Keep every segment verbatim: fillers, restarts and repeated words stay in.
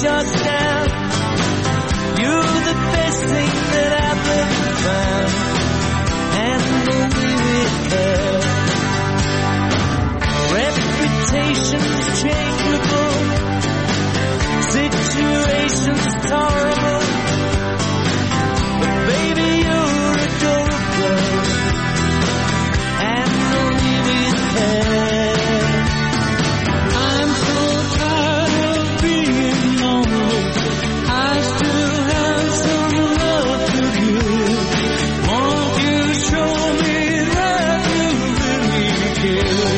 shut down. You're the best thing that I've ever found, and only with her. Reputation's changeable, situation's tolerable, but baby you're adorable, and only with her. I'm so tired of being lonely, I still have some love to give. Won't you show me that you really care?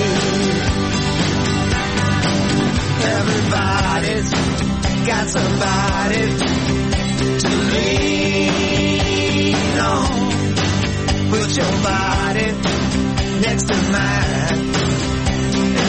Everybody's got somebody to lean on. Put your body next to mine and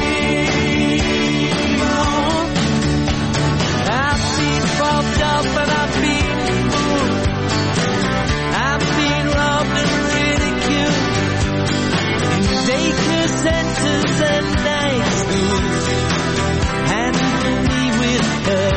dream on. I've been bumped up and I've been fooled. I've been robbed and ridiculed in daycare centers and night schools, and me with her.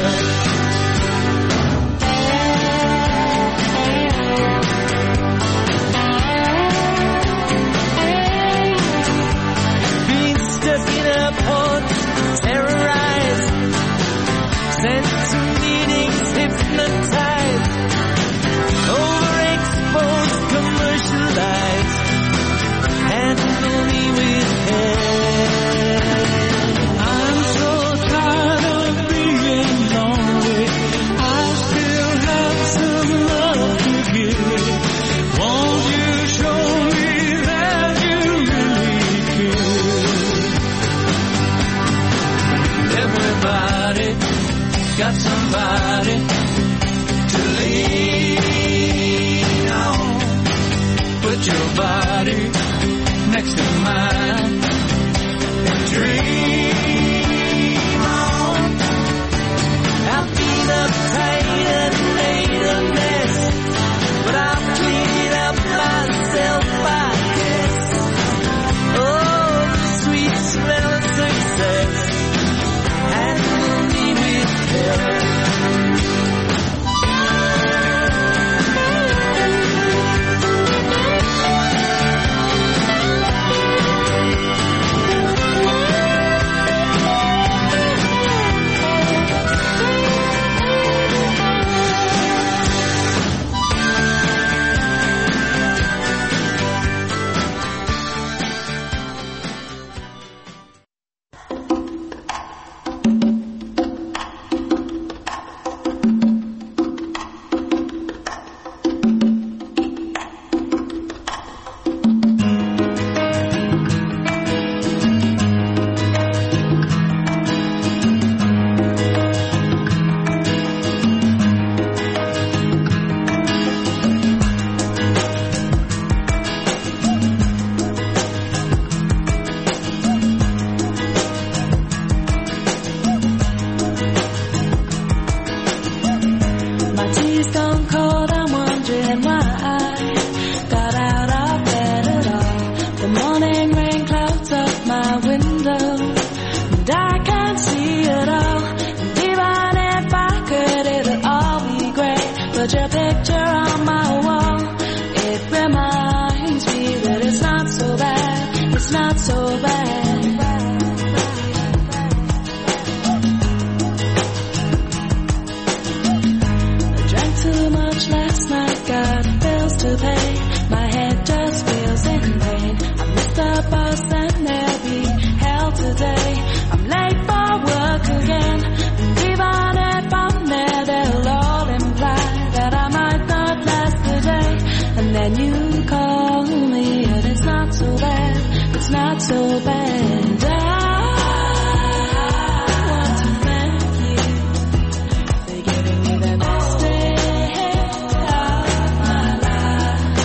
Being stuck in a port, terrorized, sent to meetings, hypnotized, overexposed, commercialized, and only with her. I'm so tired of being lonely, I still have some love to give. Won't you show me that you really care? Everybody got somebody to lean on. Put your body next to mine and dream on. I've been uptight and made a mess, but I've cleaned up myself, I guess. Oh, the sweet smell of success, and only with her. My tea's gone cold, I'm wondering why I got out of bed at all. The morning rain clouds up my window, and I can't see it all. And even if I could, it'd all be great. Put your picture on my wall, it reminds me that it's not so bad, it's not so bad. Too much last night, got bills to pay. My head just feels in pain. I missed the bus and there'll be hell today. I'm late for work again, and even if I'm there, they'll all imply that I might not last the day. And then you call me, and it's not so bad, it's not so bad. I want to thank you for giving me the best day of my life.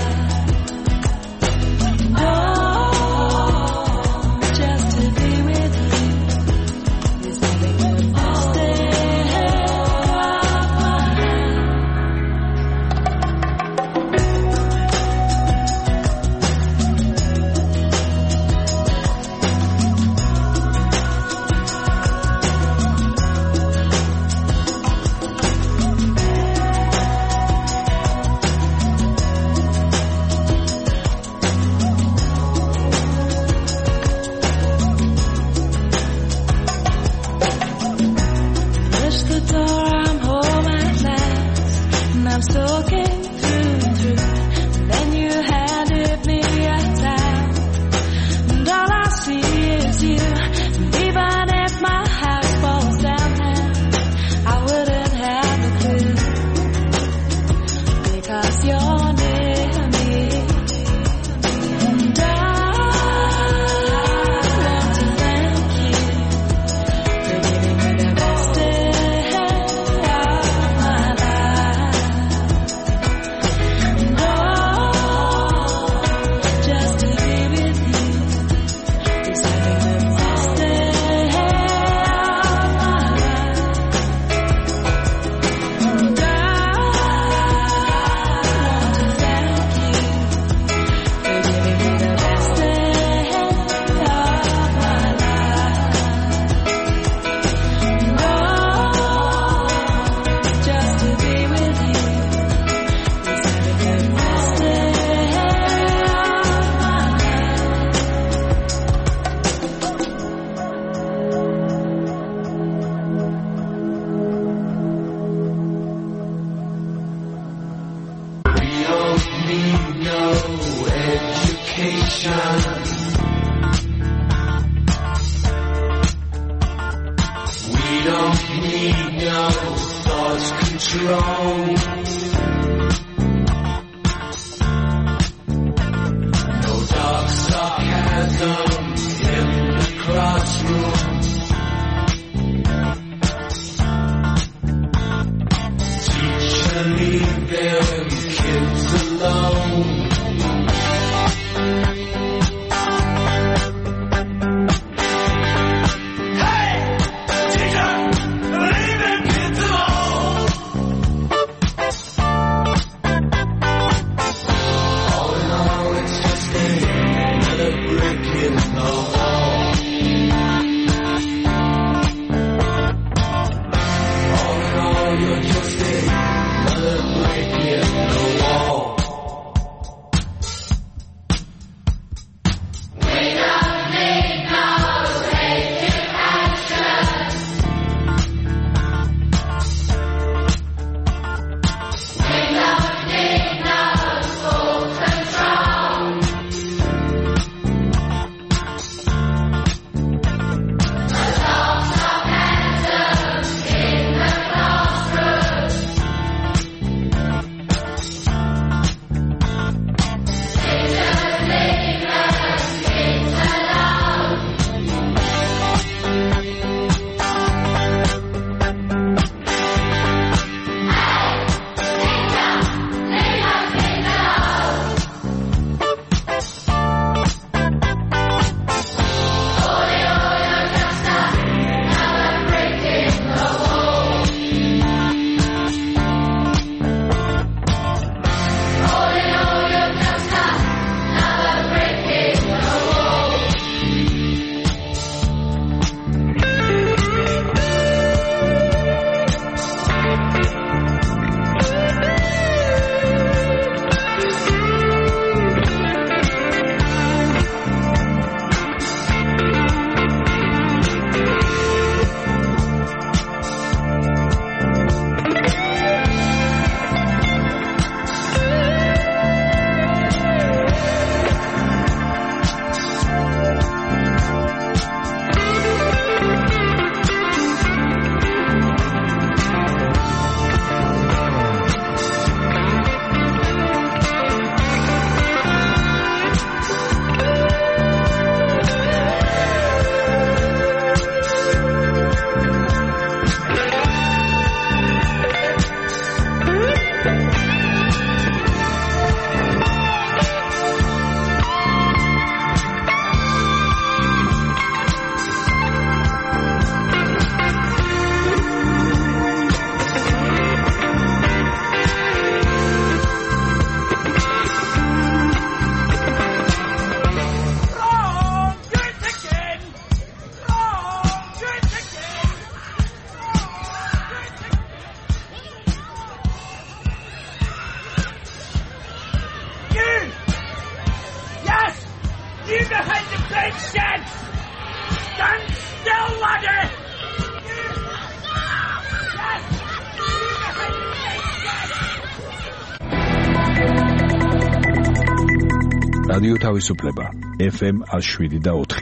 no thoughts control. No dark sarcasm in the classroom. Teacher, leave them kids alone. რადიო თავისუფლება ეფ ემ one oh seven და four.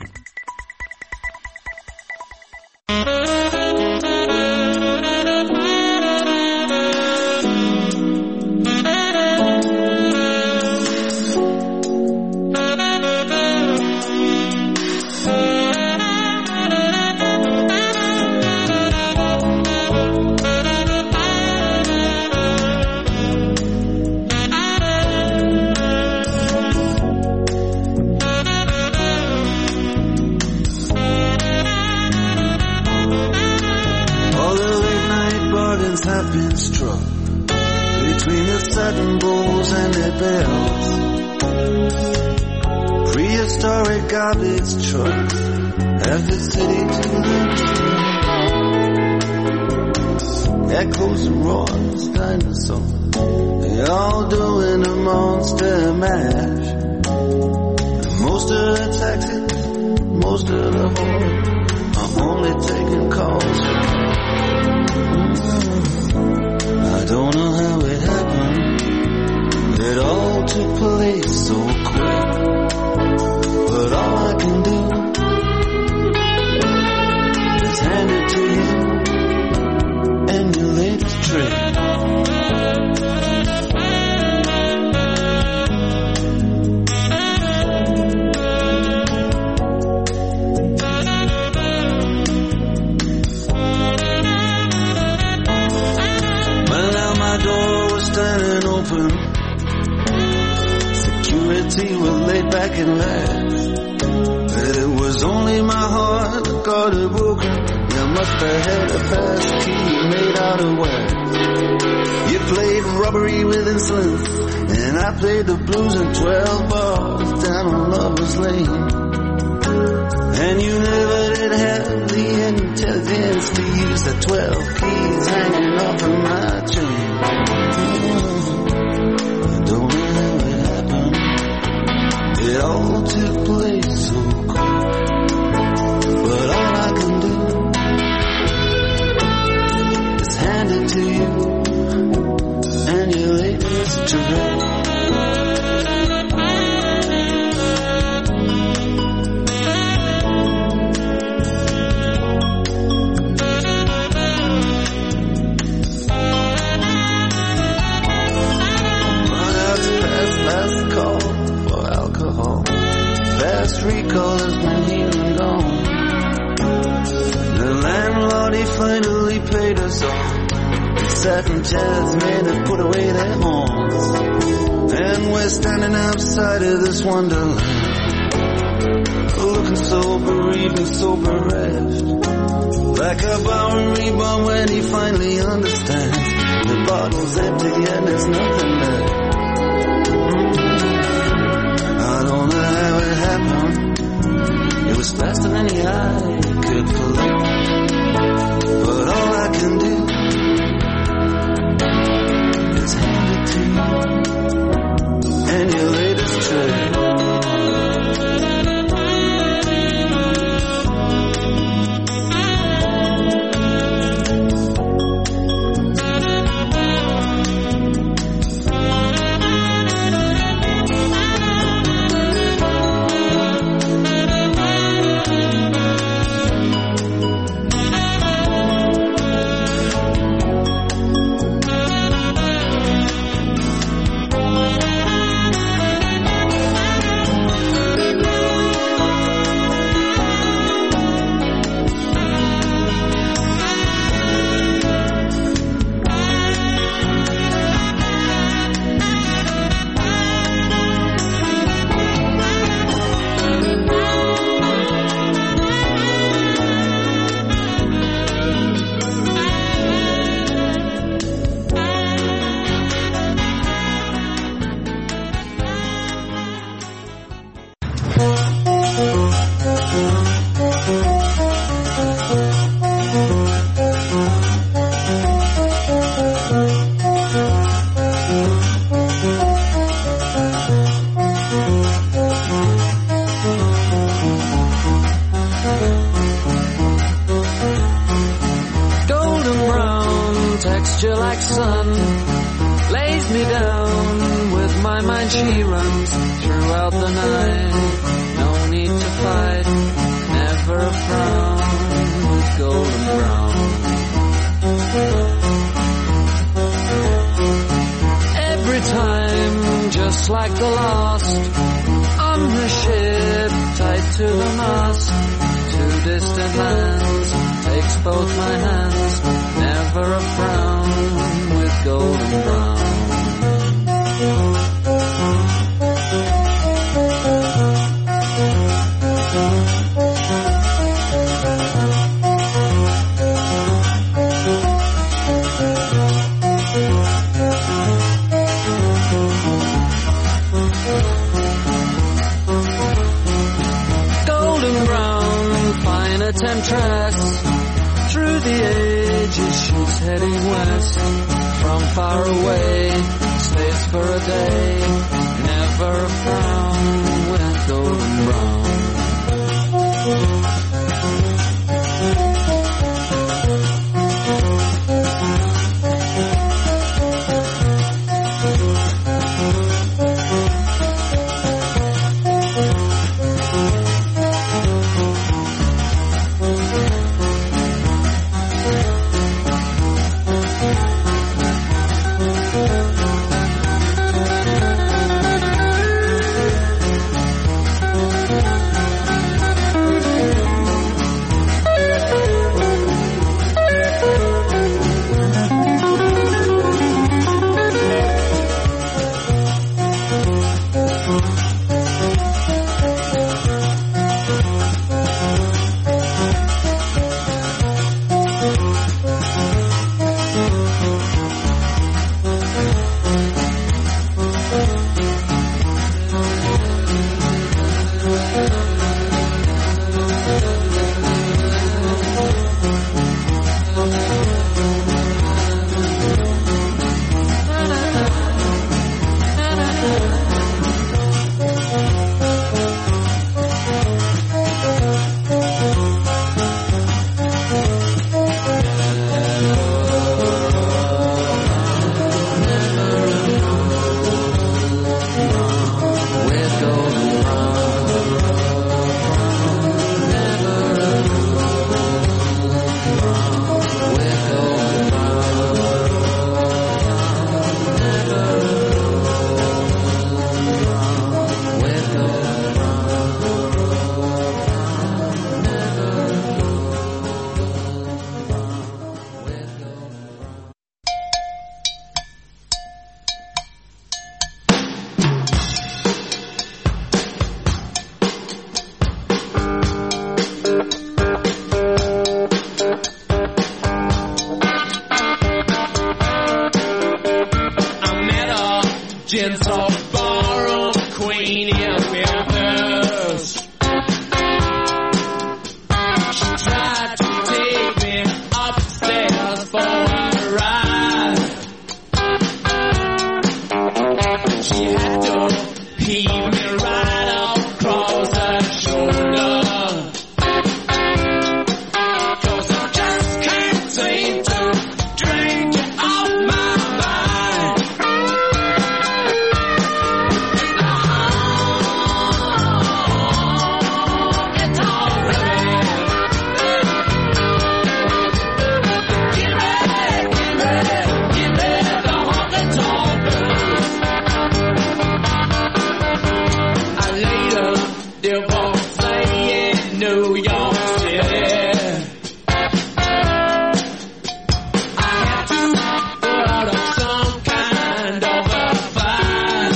And back and laughed. But it was only my heart that got it broken. You must have had a fast key made out of wax. You played robbery with insolence, and I played the blues in twelve bars down on Lover's Lane. And you never did have the intelligence to use the twelve keys hanging off of my chain. I don't know how it happened. It all took place so quick. But all I can do is hand it to you and your latest trick. Recall has been here and gone. The landlord, he finally paid us all. The satin chairs men have put away their horns. And we're standing outside of this wonderland, looking so bereaved and so bereft, like a Bowery bomb when he finally understands the bottle's empty and there's nothing left. I don't know how it happened. It was faster than the eye could collect. But all I can do is hand it to you and your latest trick. gentle ballroom queen in reverse. She tried to take me upstairs for a ride. She had to heave me right across her shoulder. Cause I just can't seem to drink you off my mind. It's alright. Give me, give me, give me the honky-tonk blues. I later divorced in New York City. I had to put up some kind of a fight.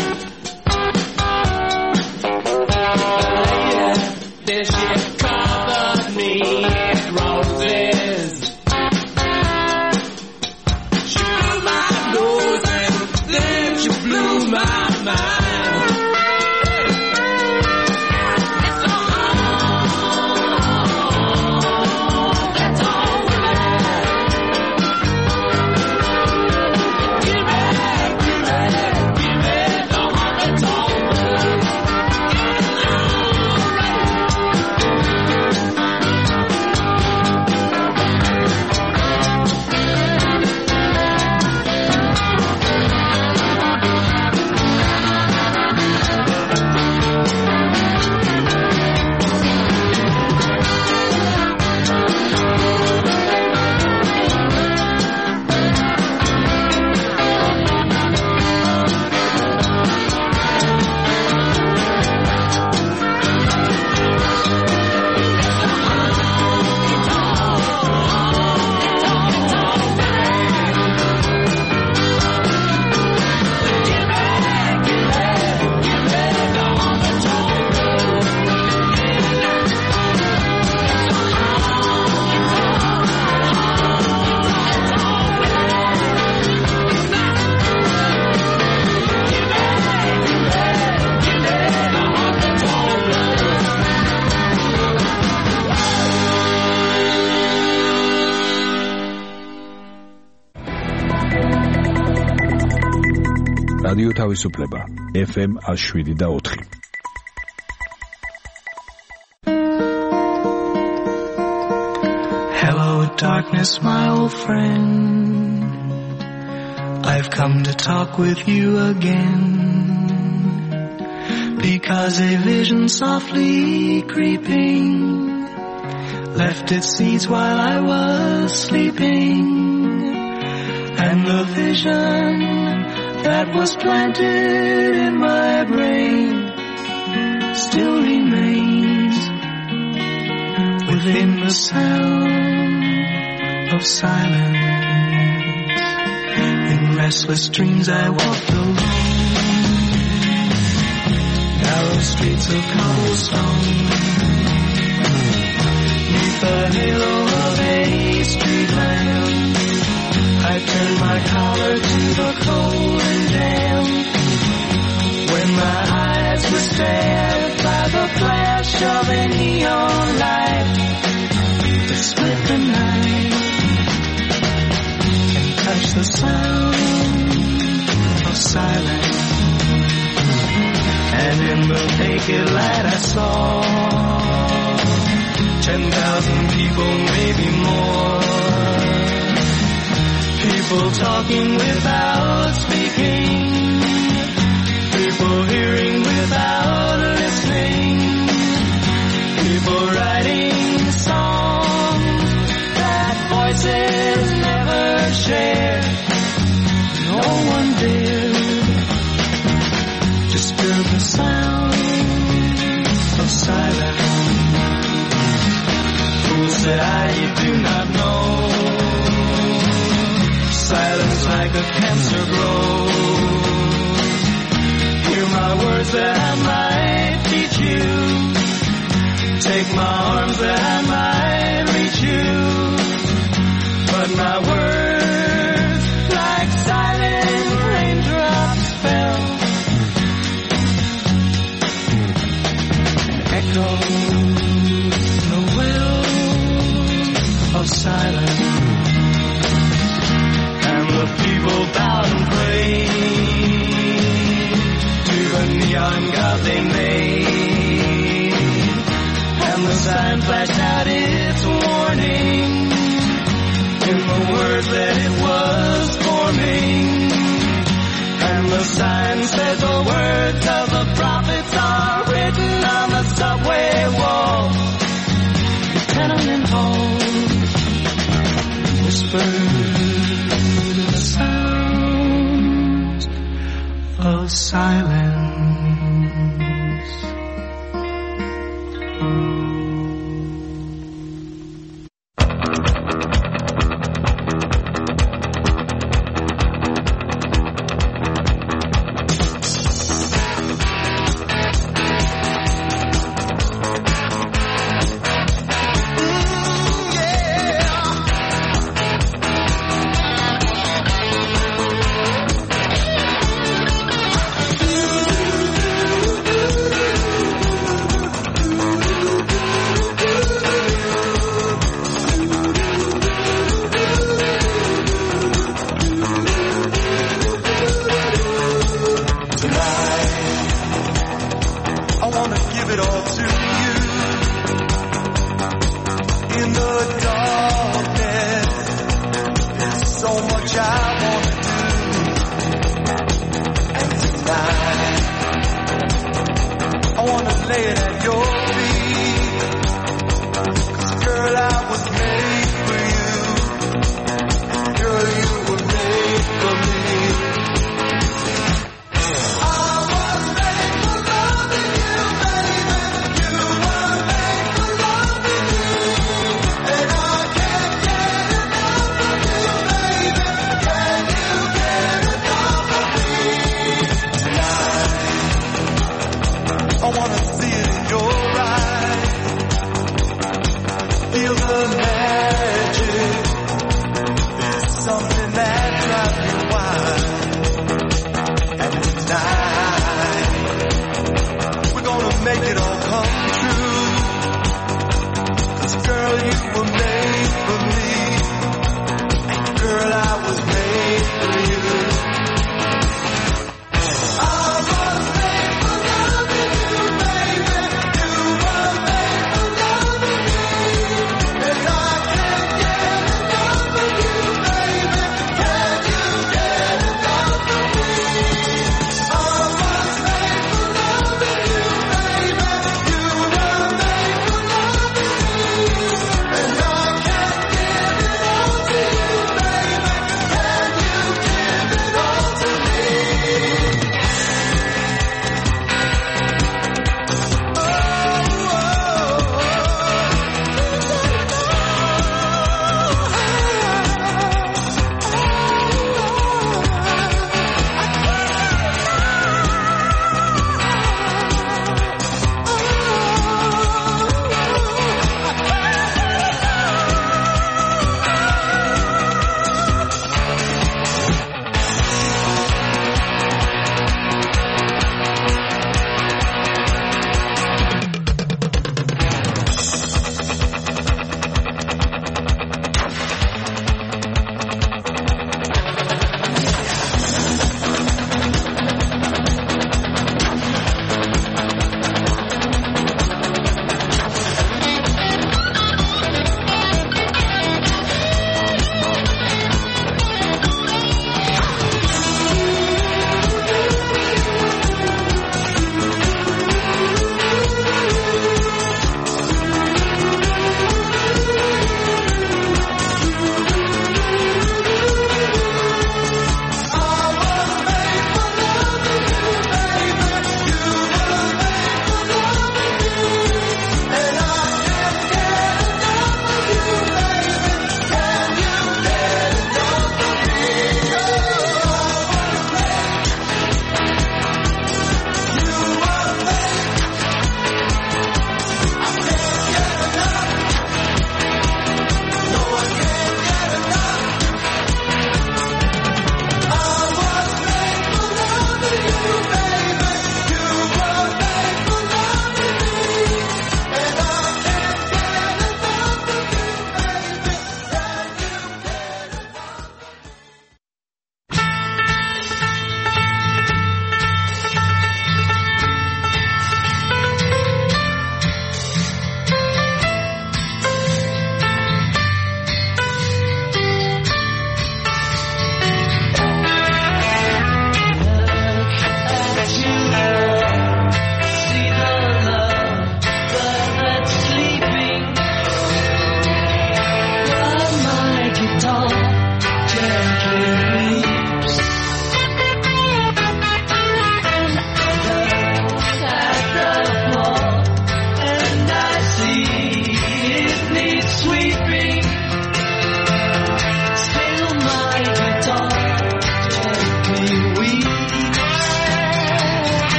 Later, then she covered me in roses. She blew my nose and then she blew my mind. რადიო თავისუფლება ეფ ემ one oh seven point four. Hello darkness my old friend, I've come to talk with you again, because a vision softly creeping left its seeds while I was sleeping, and the vision that was planted in my brain still remains within the sound of silence. In restless dreams I walked alone, narrow streets of cobblestone, neath the halo of a street lamp. I turned my collar to the cold and damp, when my eyes were stared by the flash of a neon light that split the night and touched the sound of silence. And in the naked light I saw ten thousand people, maybe more. People talking without speaking, people hearing without listening, people writing songs that voices never shared. No one dared disturb the sound of silence. Fool said I, you do not know, silence like a cancer grows. Hear my words that I might teach you, take my arms that I might reach you, but my words like silent raindrops fell sun flashed out its warning in the word that it was forming. And the sign said the words of the prophets are written on the subway walls, tenement halls, whispered the sounds of silence. Oh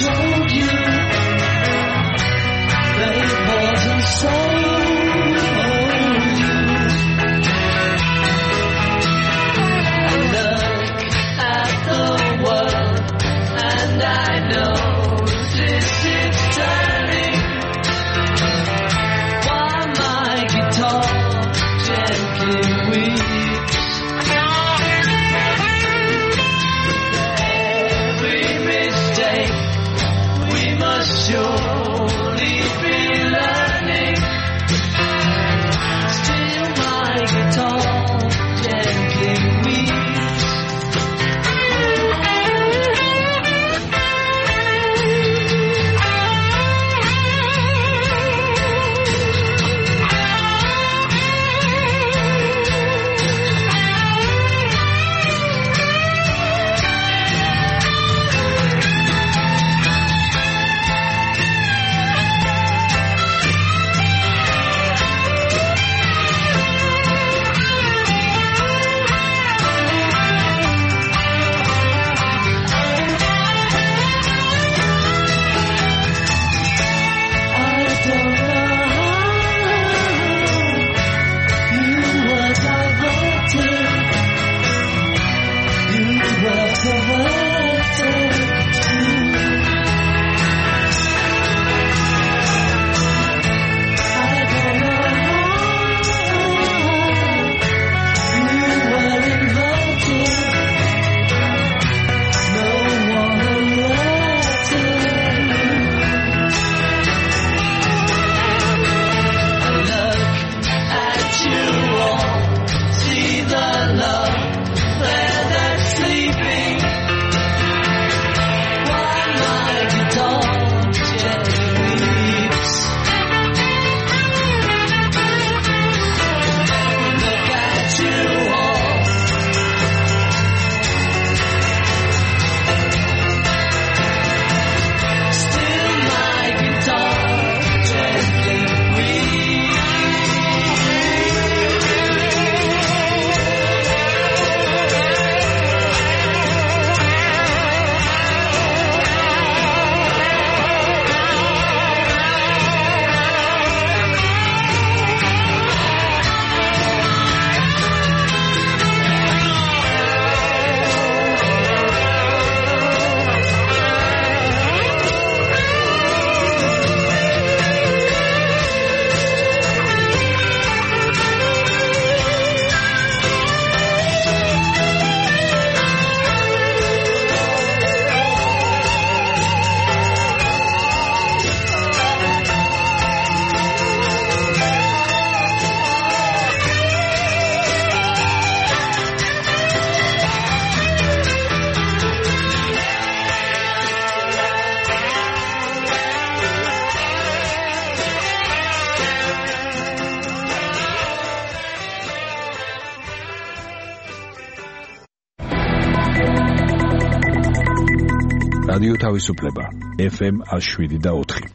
told you that it wasn't so. რადიო თავისუფლება ეფ ემ შვიდი და ოთხი.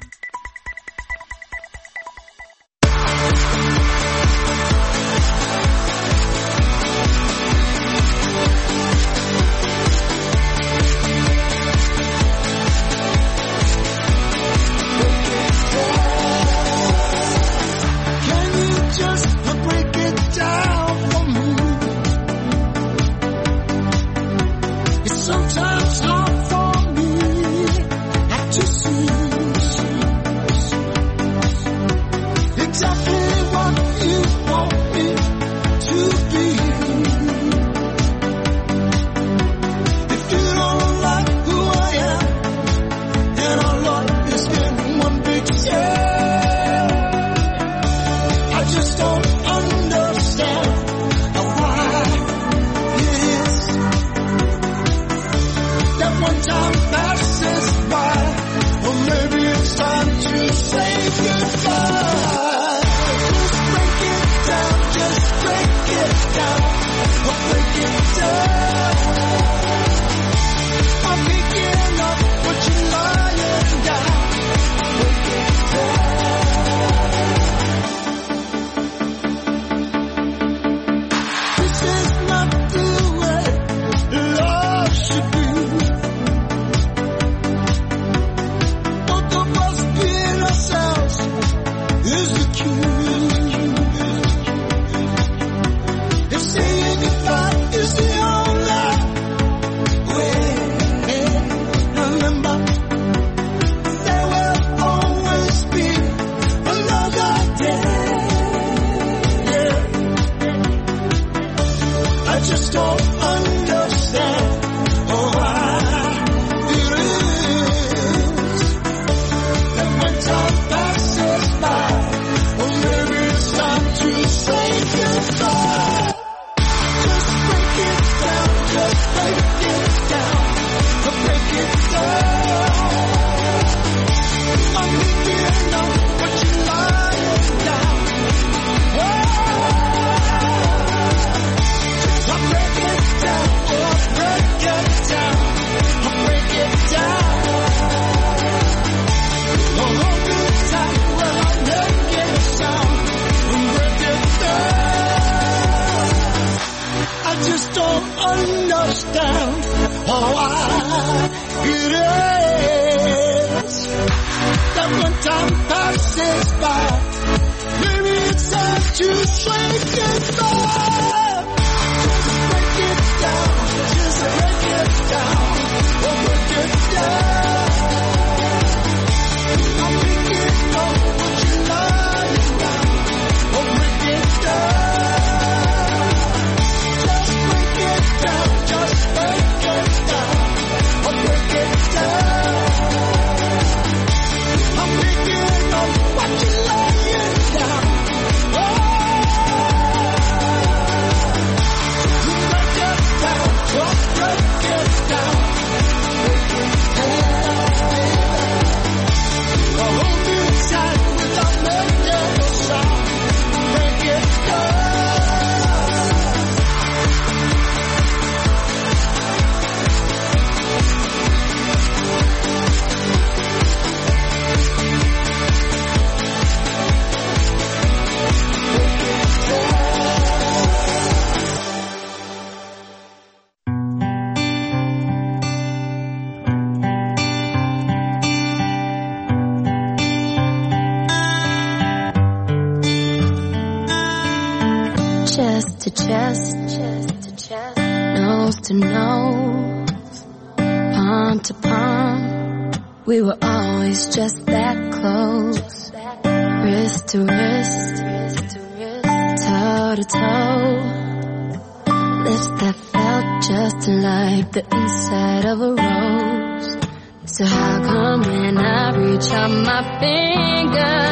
chest to chest, nose to nose, palm to palm. We were always just that close, wrist to wrist, toe to toe. Lips that felt just like the inside of a rose. So how come when I reach out my finger,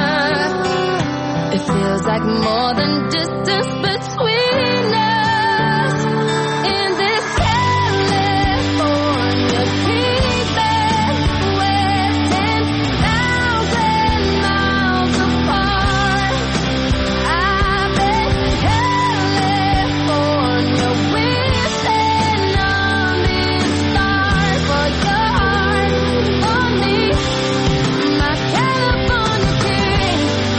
it feels like more than distance between us? In this California fever, we're ten thousand miles apart. I bet California wishing I'm in stars for your heart, for me, my California king.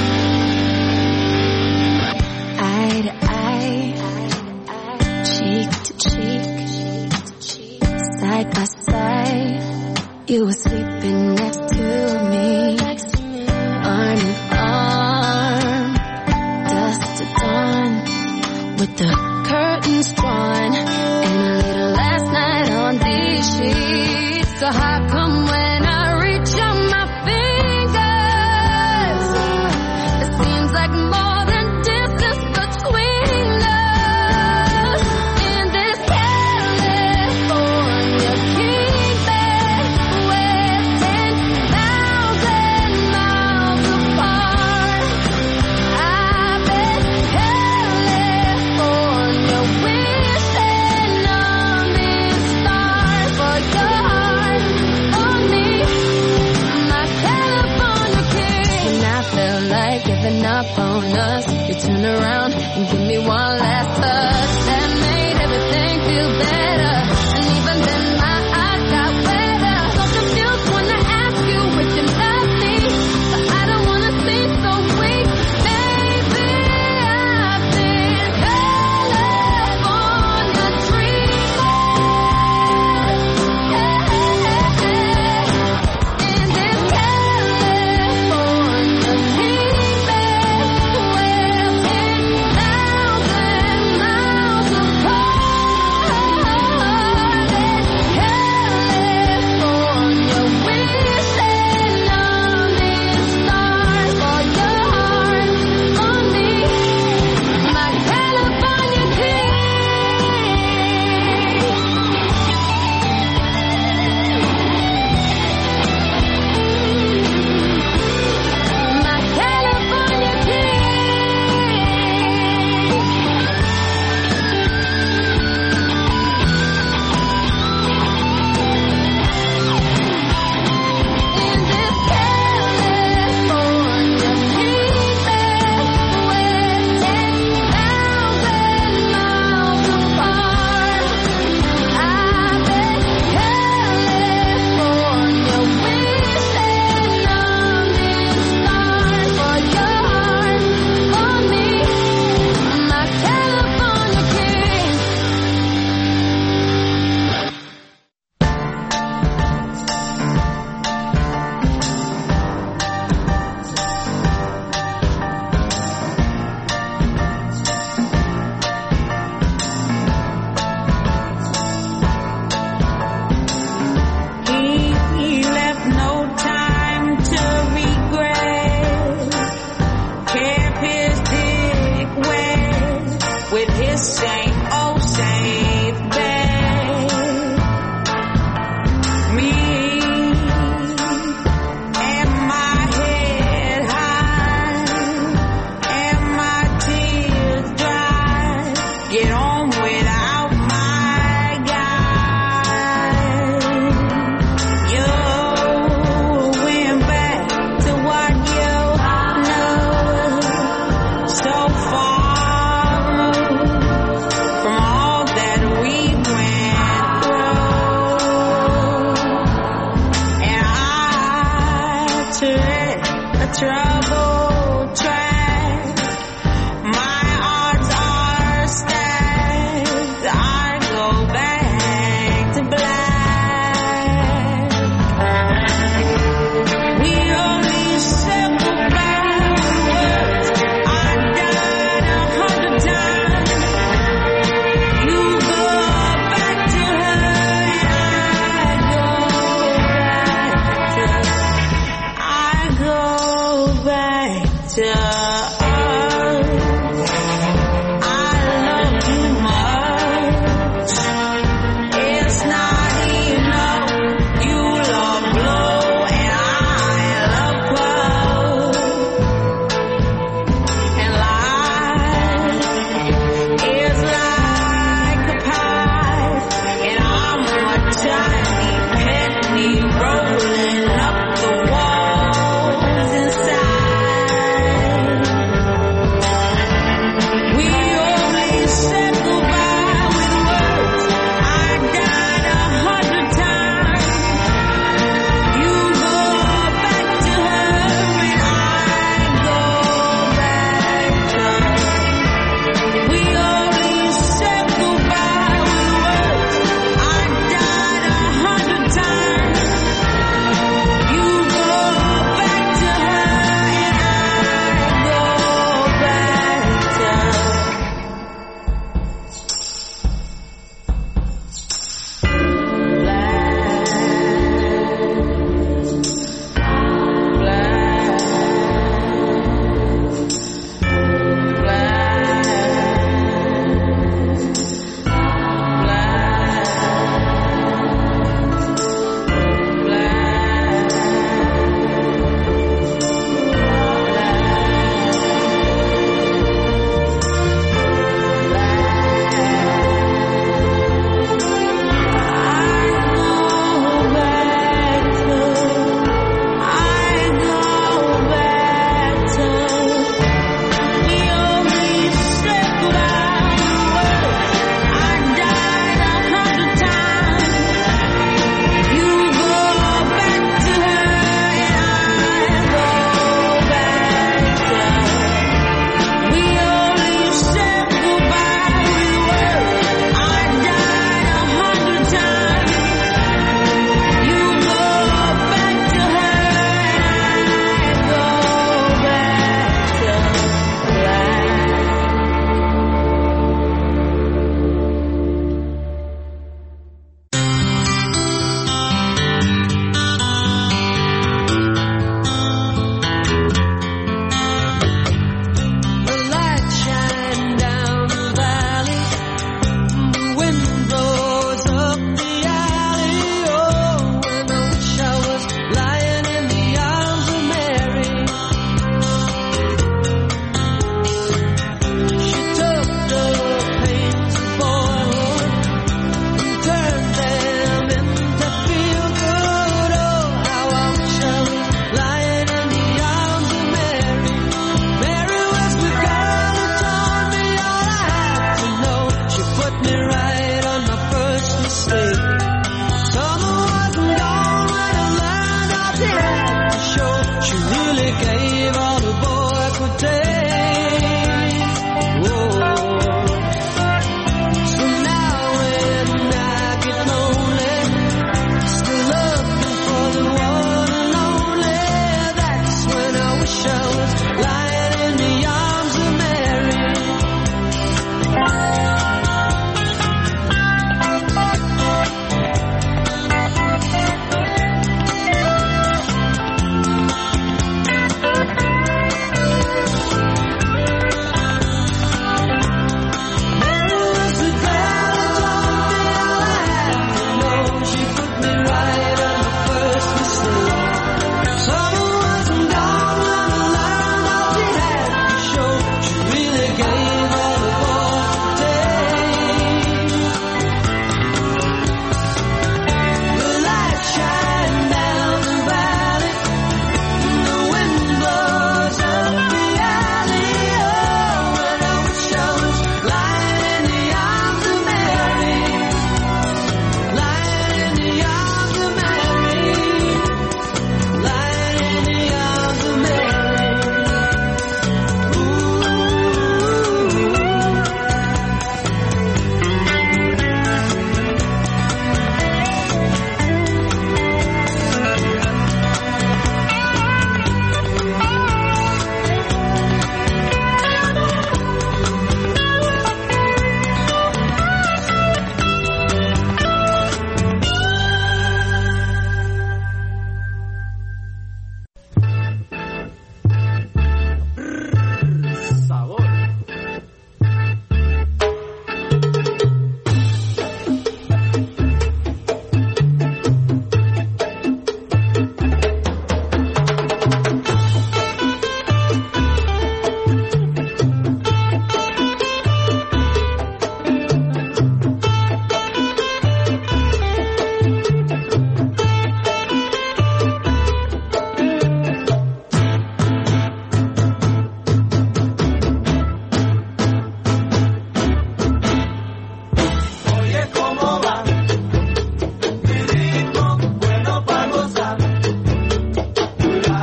Eye to eye, cheek to cheek, side by side. You were sleeping next to me, arm in arm, dusk to dawn, with the curtains drawn, and a little last night on these sheets. So how come when I reach out my fingers, it seems like more than distance between us? In this California kingdom, we're ten thousand miles apart. I bet California wishing I'm in stars for your heart, for me, my California king. And I felt like giving up on us. You turn around and give me one last touch that made everything feel better. And even then my eyes got wetter. So confused when I ask you if you love me, but I don't wanna seem so weak. Maybe I've been California dreaming. In this California kingdom, we're ten thousand miles apart. California wishing I'm in stars for your heart, for me, my California king. My California king. In this California kingdom, we're ten thousand miles apart. I bet California wishing I'm in stars for your heart, for me, my California king. He left no time to regret. Kept his dick wet with his same old safe bet. Me and my head high and my tears dry. Get on without my guy. You went back to what you know, so far removed from all that we went through. And I tread a troubled track. My odds are stacked. I go back to black. We only circle back words I've done a hundred times. touch. I love you much. It's not enough. You love blue and I love purple. And life is like a pie, and I'm a tiny penny rolling up the walls inside.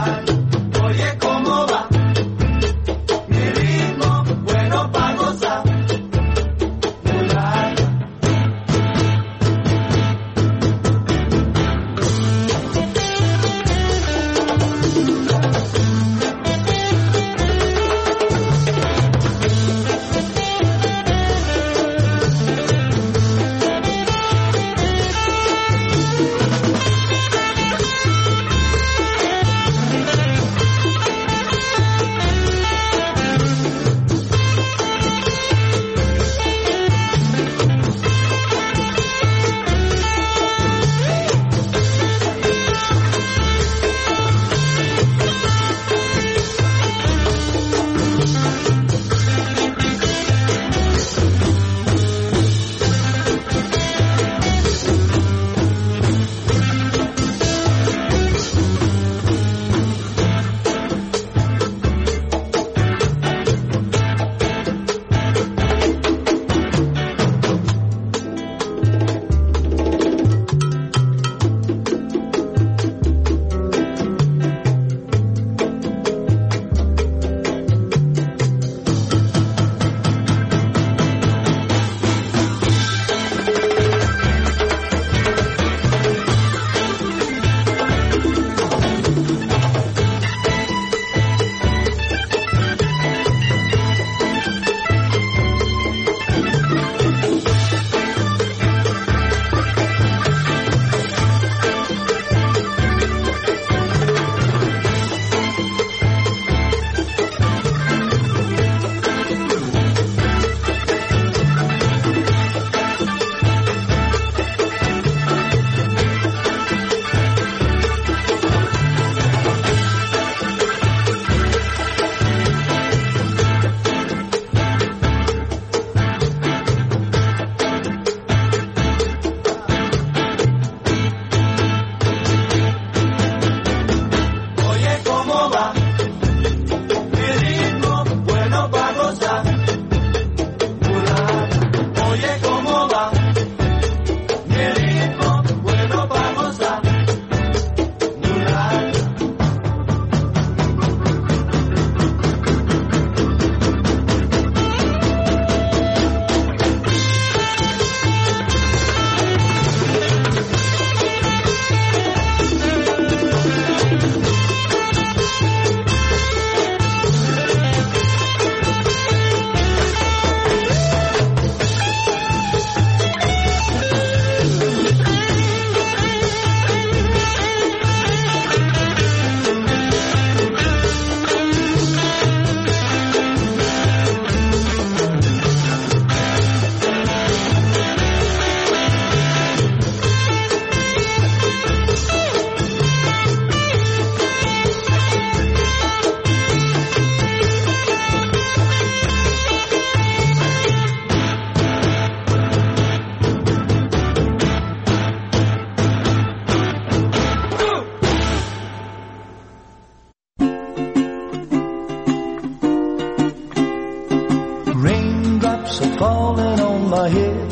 falling on my head.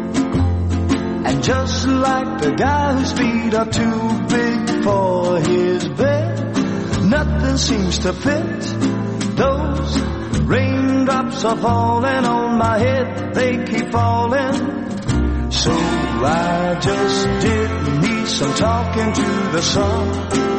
And just like the guy whose feet are too big for his bed, nothing seems to fit. Those raindrops are falling on my head, they keep falling. So I just did me some talking to the sun.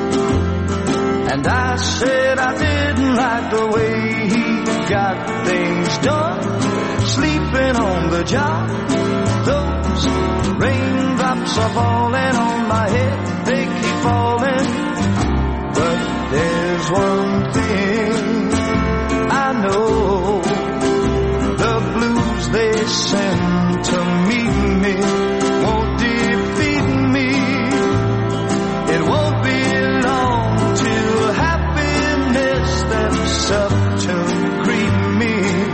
And I said I didn't like the way he got things done, sleeping on the job. Those raindrops are falling on my head, they keep falling. But there's one thing I know, the blues they send to meet me won't defeat me. It won't be long till happiness steps up to greet me.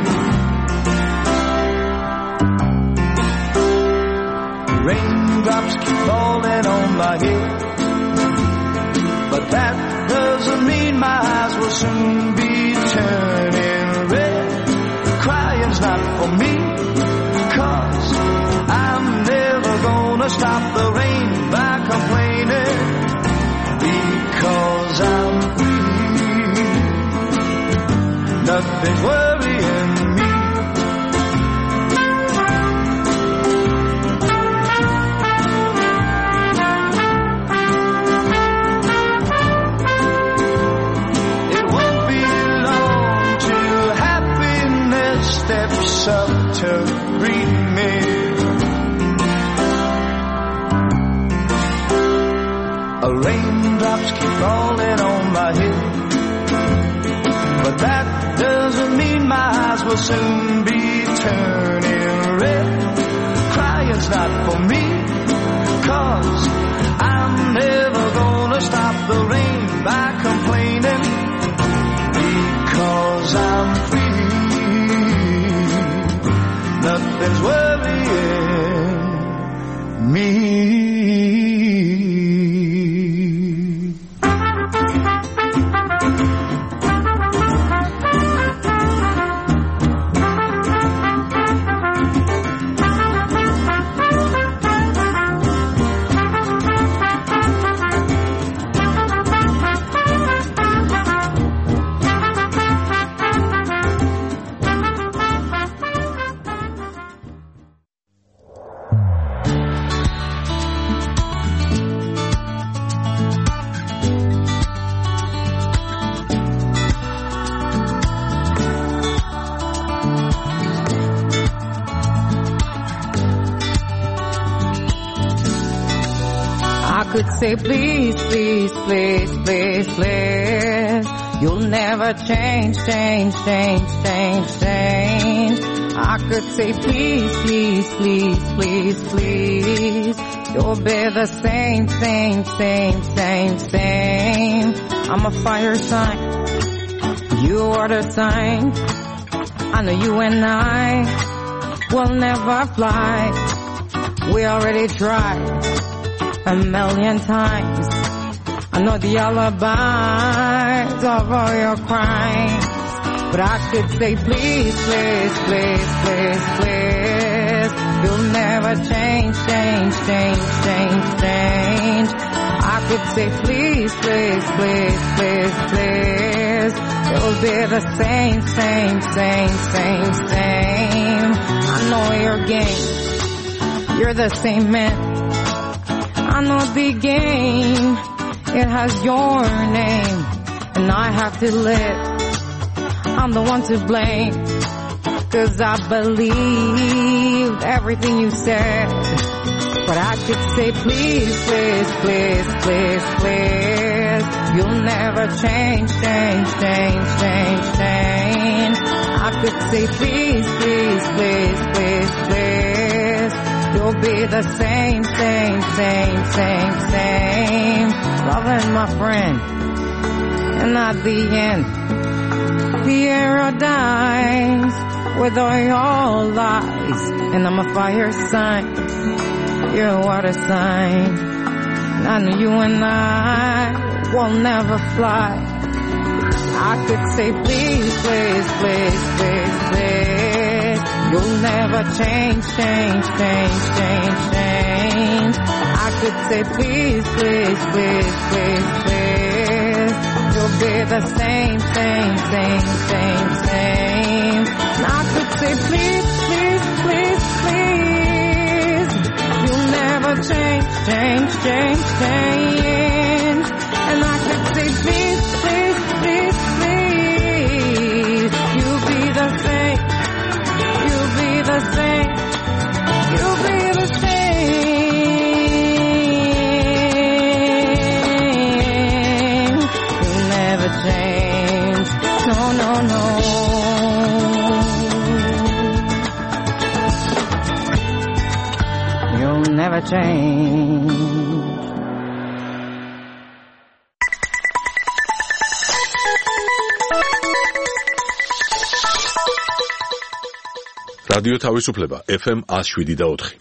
Raindrops keep falling on my head, but that doesn't mean my eyes will soon be turning red. Crying's not for me, 'cause I'm never gonna stop the rain by complaining, because I'm nothing's worrying me. It won't be long till happiness steps up to greet me. Raindrops keep falling on my head, but that doesn't mean my eyes will soon be turning red. Crying's not for me, 'cause I'm never gonna stop the rain by complaining, because I'm free. Nothing's worrying me. Could say please, please, please, please, please. You'll never change, change, change, change, change. I could say please, please, please, please, please. You'll be the same, same, same, same, same. I'm a fire sign, you are the sign. I know you and I will never fly. We already tried a million times. I know the alibis of all your crimes, but I could say please, please, please, please, please. You'll never change, change, change, change, change. I could say please, please, please, please, please. You'll be the same, same, same, same, same. I know your game, you're the same man. I know the game, it has your name, and I have to live. I'm the one to blame, 'cause I believed everything you said. But I could say please, please, please, please, please. You'll never change, change, change, change, change. I could say please, please, please, please, please. You'll be the same, same, same, same, same. Loving my friend, and at the end, the arrow dies with all your lies. And I'm a fire sign, you're a water sign. And I know you and I will never fly. I could say please, please, please, please, please. You'll never change, change, change, change, change. I could say please, please, please, please, please. You'll be the same, same, same, same, same. And I could say please, please, please, please. You'll never change, change, change, change. And I could say please, please, please, please. You'll be the same. You'll be the same. You'll be the same. You'll never change. No, no, no. You'll never change. რადიო თავისუფლება ეფ ემ one oh seven და four.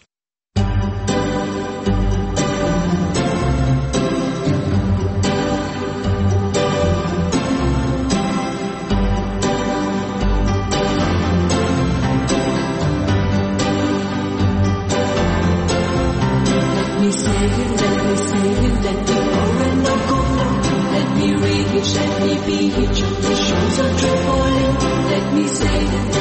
Let me save you, let me save you, let me go and not go. Let me reach, let me be, each of the shows are true for you. me sing.